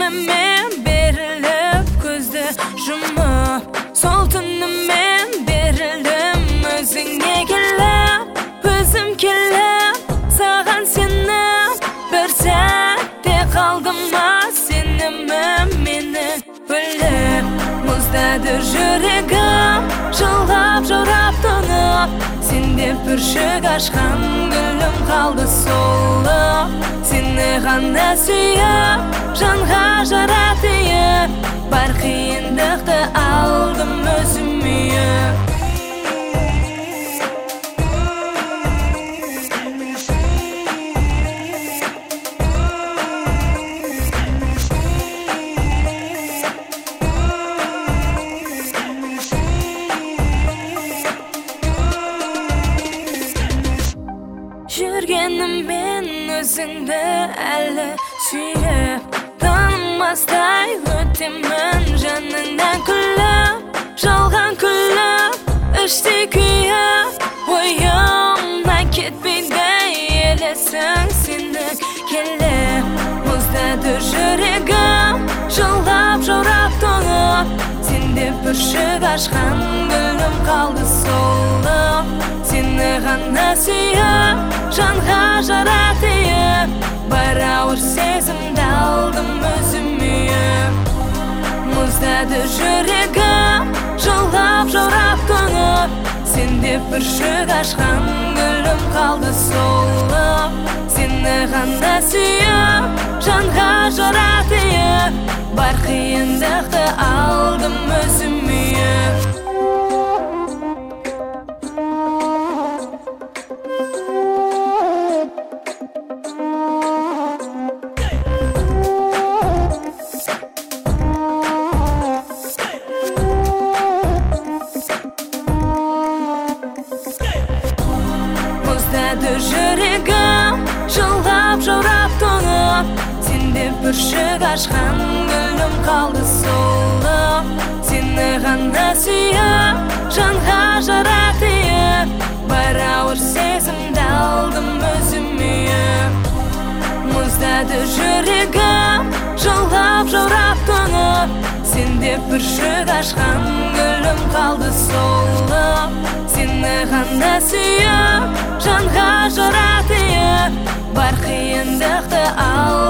мен беріліп көзді жұмып, сол түні мен берілдім өзіңе келіп, өзім келіп саған сеніп, бір сәтте қалдым ма сенімім мені бөліп, мұздады жүрегім жылап жаурап тұнып, сенде бүршік ашқан гүлім қалды солып, сені ғана сүйіп жанға жаратайып, бар қиындықты алдым өзім үйіп. Жүргеніммен өзіңді әлі сүйіп, танымастай өтемін жаныңнан күліп, жалған күліп, іштей күйіп, ойымнан кетпейді елесің сені келіп, мұздады жүрегім жылап жаурап тоңып, сенде бүршік ашқан гүлім қалды солып, сені ғана сүйіп жанға жаратайып, бар ауыр сезімді алдым өзім үйіп. Мұздады жүрегім жылап жаурап тоңып, сенде бүршік ашқан гүлім қалды солып, сені ғана сүйіп жанға жаратайып, бар қиындықты алдым өзім үйіп. Мұздады жүрегім жылап жаурап тоңып, сенде бүршік ашқан гүлім қалды солып, сені ғана сүйіп жанға жаратайып, бар ауыр сезімді алдым өзім үйіп. Мұздады жүрегім жылап жаурап тоңып, сенде бүршік ашқан гүлім қалды солып, сені ғана сүйіп жанға жаратайып, бар қиындықты